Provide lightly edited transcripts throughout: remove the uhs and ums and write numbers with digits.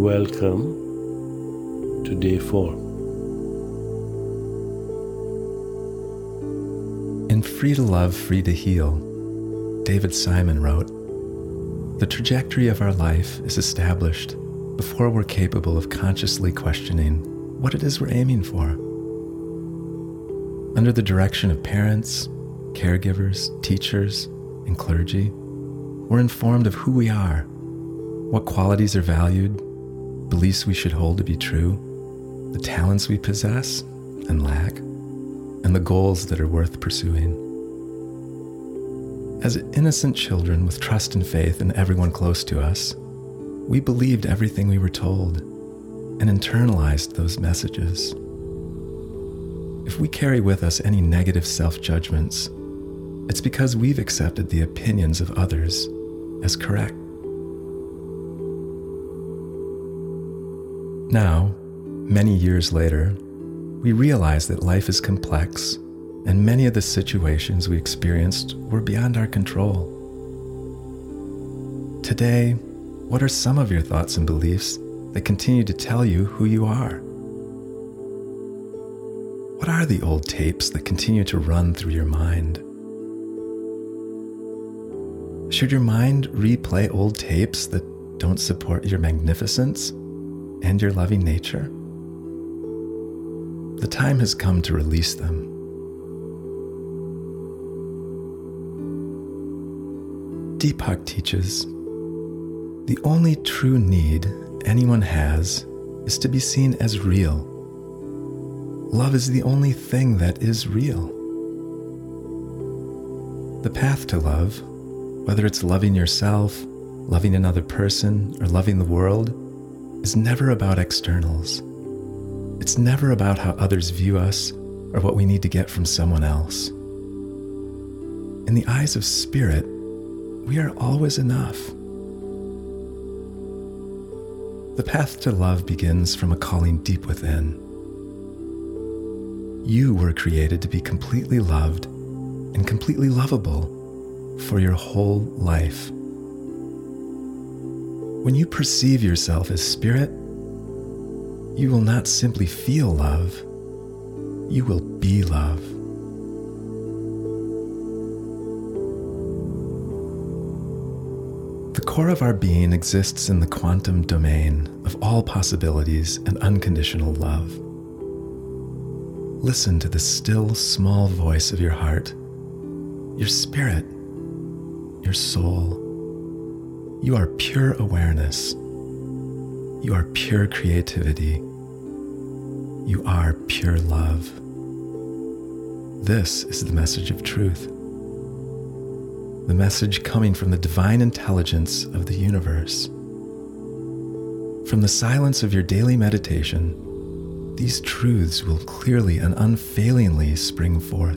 Welcome to day 4. In Free to Love, Free to Heal, David Simon wrote, "The trajectory of our life is established before we're capable of consciously questioning what it is we're aiming for. Under the direction of parents, caregivers, teachers, and clergy, we're informed of who we are, what qualities are valued, beliefs we should hold to be true, the talents we possess and lack, and the goals that are worth pursuing. As innocent children with trust and faith in everyone close to us, we believed everything we were told and internalized those messages. If we carry with us any negative self-judgments, it's because we've accepted the opinions of others as correct. Now, many years later, we realize that life is complex and many of the situations we experienced were beyond our control. Today, what are some of your thoughts and beliefs that continue to tell you who you are? What are the old tapes that continue to run through your mind? Should your mind replay old tapes that don't support your magnificence and your loving nature? The time has come to release them. Deepak teaches, the only true need anyone has is to be seen as real. Love is the only thing that is real. The path to love, whether it's loving yourself, loving another person, or loving the world, is never about externals. It's never about how others view us or what we need to get from someone else. In the eyes of Spirit, we are always enough. The path to love begins from a calling deep within. You were created to be completely loved and completely lovable for your whole life. When you perceive yourself as Spirit, you will not simply feel love, you will be love. The core of our being exists in the quantum domain of all possibilities and unconditional love. Listen to the still, small voice of your heart, your spirit, your soul. You are pure awareness. You are pure creativity. You are pure love. This is the message of truth. The message coming from the divine intelligence of the universe. From the silence of your daily meditation, these truths will clearly and unfailingly spring forth.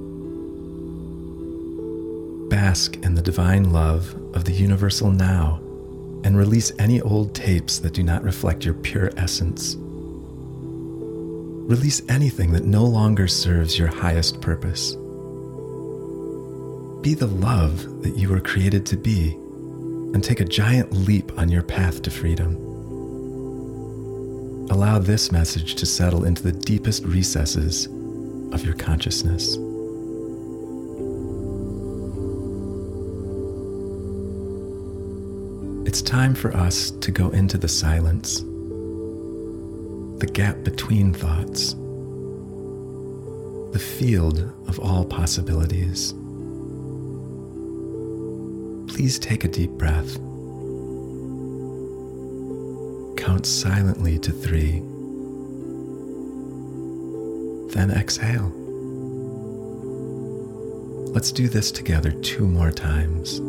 Bask in the divine love of the universal now and release any old tapes that do not reflect your pure essence. Release anything that no longer serves your highest purpose. Be the love that you were created to be and take a giant leap on your path to freedom. Allow this message to settle into the deepest recesses of your consciousness. It's time for us to go into the silence, the gap between thoughts, the field of all possibilities. Please take a deep breath. Count silently to 3. Then exhale. Let's do this together 2 more times.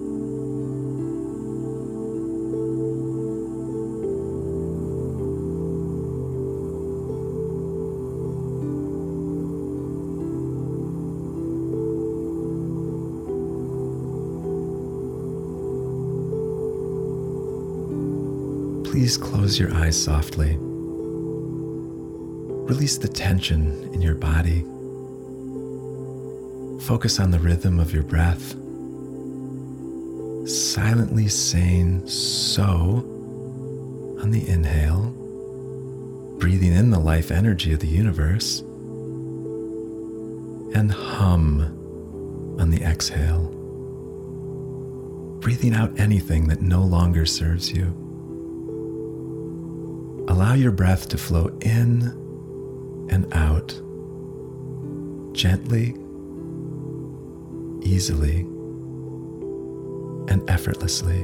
Please close your eyes softly. Release the tension in your body. Focus on the rhythm of your breath. Silently saying "so" on the inhale, breathing in the life energy of the universe, and hum on the exhale, breathing out anything that no longer serves you. Allow your breath to flow in and out, gently, easily, and effortlessly.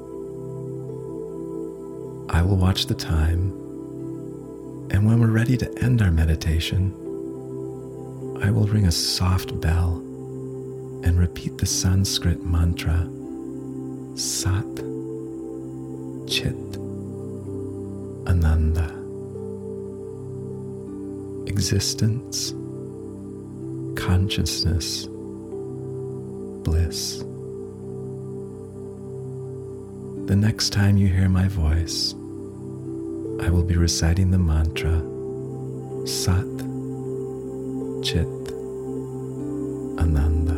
I will watch the time, and when we're ready to end our meditation, I will ring a soft bell and repeat the Sanskrit mantra, Sat Chit Ananda. Existence, consciousness, bliss. The next time you hear my voice, I will be reciting the mantra, Sat Chit Ananda.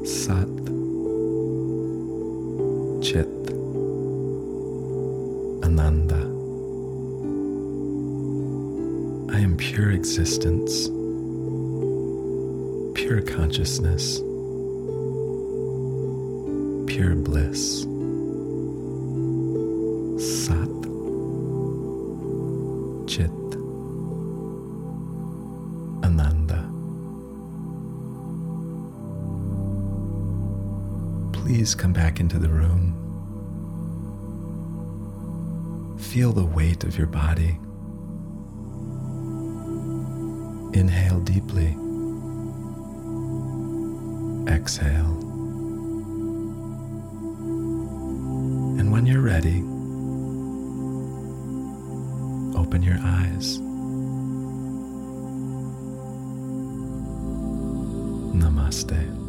Sat, Chit, Ananda. I am pure existence, pure consciousness, pure bliss. Sat, Chit, Ananda. Please come back into the room. Feel the weight of your body. Inhale deeply. Exhale. And when you're ready, open your eyes. Namaste.